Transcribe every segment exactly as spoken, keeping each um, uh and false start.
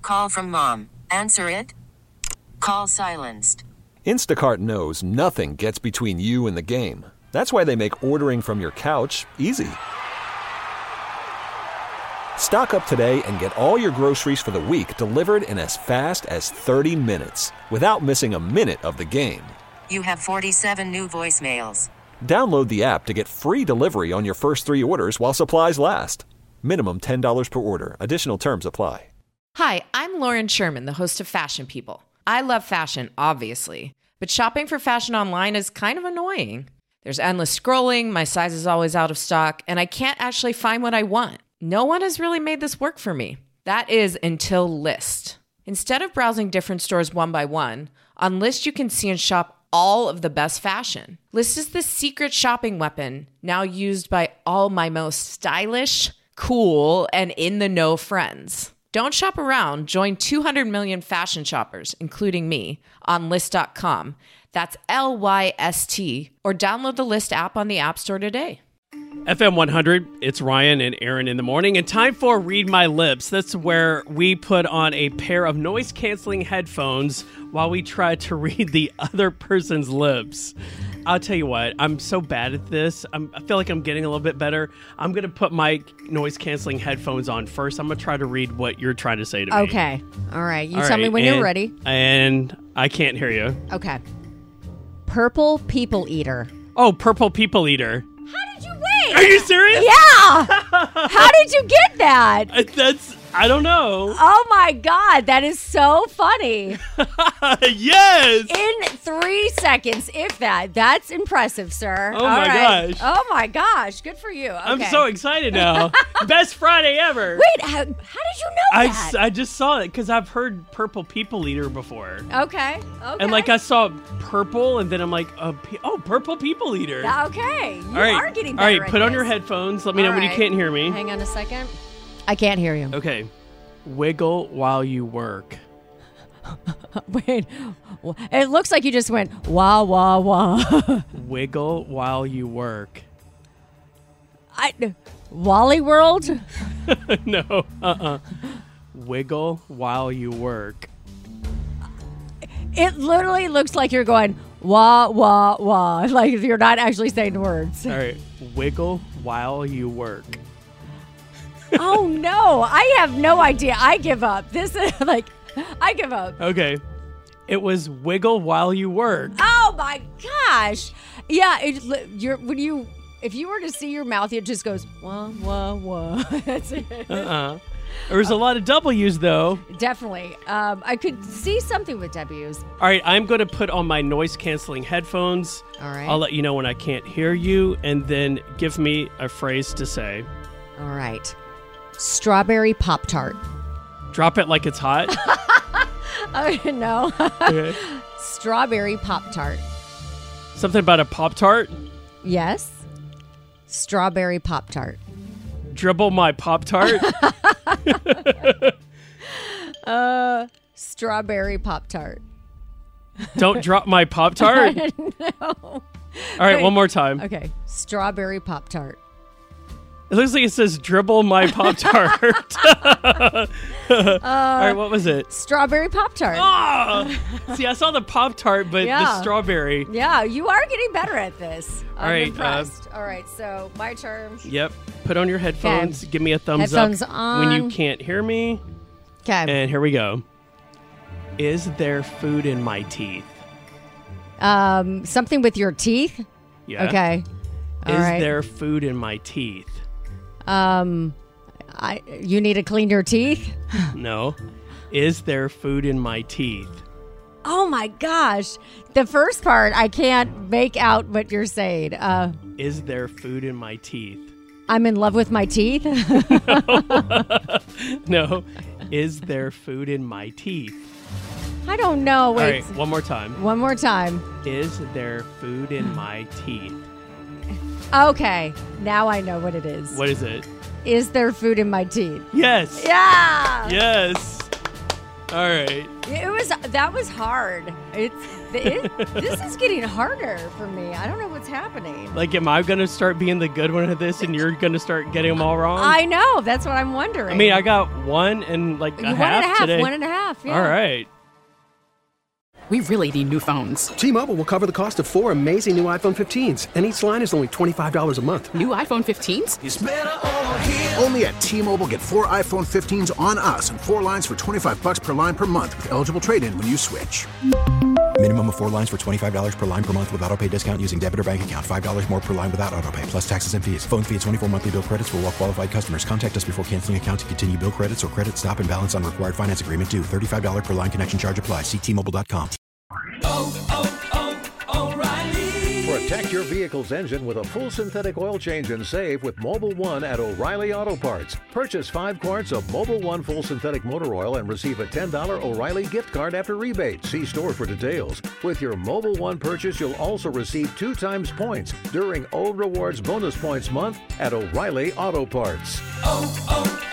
Call from mom. Answer it. Call silenced. Instacart knows nothing gets between you and the game. That's why they make ordering from your couch easy. Stock up today and get all your groceries for the week delivered in as fast as thirty minutes without missing a minute of the game. You have forty-seven new voicemails. Download the app to get free delivery on your first three orders while supplies last. Minimum ten dollars per order. Additional terms apply. Hi, I'm Lauren Sherman, the host of Fashion People. I love fashion, obviously, but shopping for fashion online is kind of annoying. There's endless scrolling, my size is always out of stock, and I can't actually find what I want. No one has really made this work for me. That is until Lyst. Instead of browsing different stores one by one, on Lyst you can see and shop all of the best fashion. Lyst is the secret shopping weapon now used by all my most stylish, cool, and in-the-know friends. Don't shop around. Join two hundred million fashion shoppers, including me, on Lyst dot com. That's L Y S T. Or download the Lyst app on the App Store today. F M one hundred, it's Ryan and Aaron in the morning, and time for Read My Lips. That's where we put on a pair of noise-canceling headphones while we try to read the other person's lips. I'll tell you what, I'm so bad at this. I'm, I feel like I'm getting a little bit better. I'm going to put my noise-canceling headphones on first. I'm going to try to read what you're trying to say to me. Okay. All right. You All tell right, me when and, you're ready. And I can't hear you. Okay. Purple people eater. Oh, purple people eater. How did you wait? Are you serious? Yeah. How did you get that? Uh, That's, I don't know. Oh my God, that is so funny. Yes. In three seconds, if that. That's impressive, sir. Oh All my right. gosh. Oh my gosh. Good for you. Okay. I'm so excited now. Best Friday ever. Wait, how, how did you know I, that? s- I just saw it because I've heard purple people eater before. Okay. Okay. And like I saw purple and then I'm like, uh, pe- oh, purple people eater. Okay. You All right. are getting All better right, at put on this. your headphones. Let me know All when you right. can't hear me. Hang on a second. I can't hear you. Okay. Wiggle while you work. Wait. It looks like you just went wah, wah, wah. Wiggle while you work. I, Wally World? No. Uh-uh. Wiggle while you work. It literally looks like you're going wah, wah, wah. Like you're not actually saying words. All right. Wiggle while you work. Oh, no. I have no idea. I give up. This is like, I give up. Okay. It was wiggle while you work. Oh, my gosh. Yeah. It, you're, when you, if you were to see your mouth, it just goes wah, wah, wah. That's it. Uh-uh. There was a lot of W's, though. Definitely. Um, I could see something with W's. All right, I'm going to put on my noise-canceling headphones. All right. I'll let you know when I can't hear you, and then give me a phrase to say. All right. Strawberry Pop-Tart. Drop it like it's hot. Oh, no. Okay. Strawberry Pop-Tart. Something about a Pop-Tart. Yes. Strawberry Pop-Tart. Dribble my Pop-Tart. uh, strawberry Pop-Tart. Don't drop my Pop-Tart. No. All right, Wait. one more time. Okay. Strawberry Pop-Tart. It looks like it says dribble my Pop-Tart. uh, All right, what was it? Strawberry Pop-Tart. Oh! See, I saw the Pop-Tart, but Yeah. the strawberry. Yeah, you are getting better at this. I'm All right, impressed. All right, so my turn. Yep. Put on your headphones. Give me a thumbs Headphones up on. when you can't hear me. Okay. And here we go. Is there food in my teeth? Um, something with your teeth? Yeah. Okay. All Is right. there food in my teeth? Um, I you need to clean your teeth? No. Is there food in my teeth? Oh my gosh. The first part, I can't make out what you're saying. Uh, Is there food in my teeth? I'm in love with my teeth? No. Is there food in my teeth? I don't know. Wait. All right, one more time. One more time. Is there food in my teeth? Okay. Now I know what it is. What is it? Is there food in my teeth? Yes. Yeah. Yes. All right. It was that was hard. It's it, this is getting harder for me. I don't know what's happening. Like, am I going to start being the good one at this and you're going to start getting them all wrong? I know. That's what I'm wondering. I mean, I got one and like a one half and a half. today. One and a half. Yeah. All right. We really need new phones. T-Mobile will cover the cost of four amazing new iPhone fifteens, and each line is only twenty-five dollars a month. New iPhone fifteens? It's better over here. Only at T-Mobile, get four iPhone fifteens on us and four lines for twenty-five dollars per line per month with eligible trade-in when you switch. Minimum of four lines for twenty-five dollars per line per month with autopay discount using debit or bank account. five dollars more per line without autopay, plus taxes and fees. Phone fee at twenty-four monthly bill credits for well qualified customers. Contact us before canceling account to continue bill credits or credit stop and balance on required finance agreement due. thirty-five dollars per line connection charge applies. See T Mobile dot com. Oh, oh, oh, O'Reilly. Protect your vehicle's engine with a full synthetic oil change and save with Mobil one at O'Reilly Auto Parts. Purchase five quarts of Mobil one full synthetic motor oil and receive a ten dollars O'Reilly gift card after rebate. See store for details. With your Mobil one purchase, you'll also receive two times points during O Rewards Bonus Points Month at O'Reilly Auto Parts. Oh,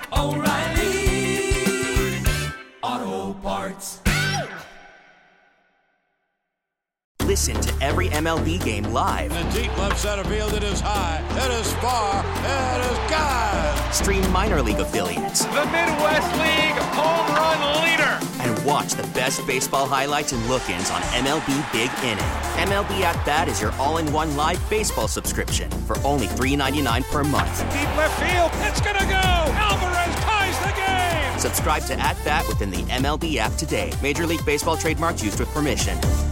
oh, oh, O'Reilly Auto Parts. Listen to every M L B game live. In the deep left center field, it is high, it is far, it is gone. Stream minor league affiliates. The Midwest League home run leader. And watch the best baseball highlights and look-ins on M L B Big Inning. M L B At Bat is your all-in-one live baseball subscription for only three dollars and ninety-nine cents per month. Deep left field, it's gonna go. Alvarez ties the game. Subscribe to At Bat within the M L B app today. Major League Baseball trademarks used with permission.